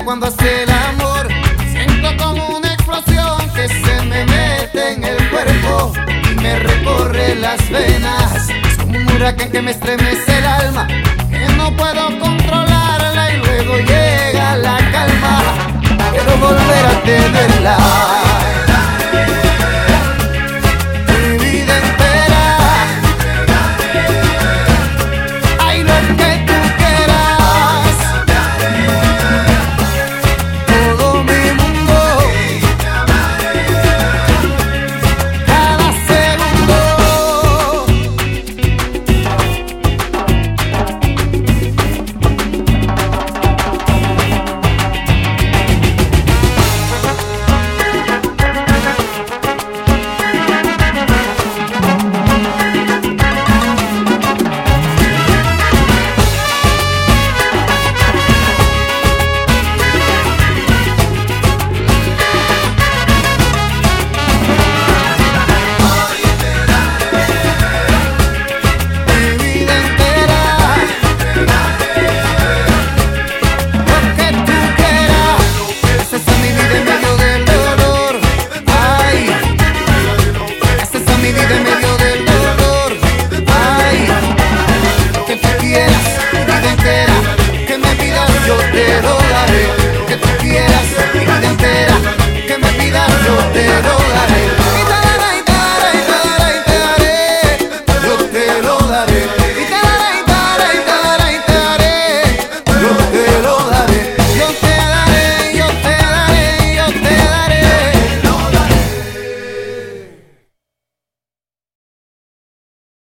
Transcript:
cuando hace el amor. Siento como una explosión que se me mete en el cuerpo y me recorre las venas. Es como un huracán que me estremece el alma, que no puedo controlarla y luego llega la calma. Quiero volver a tenerla.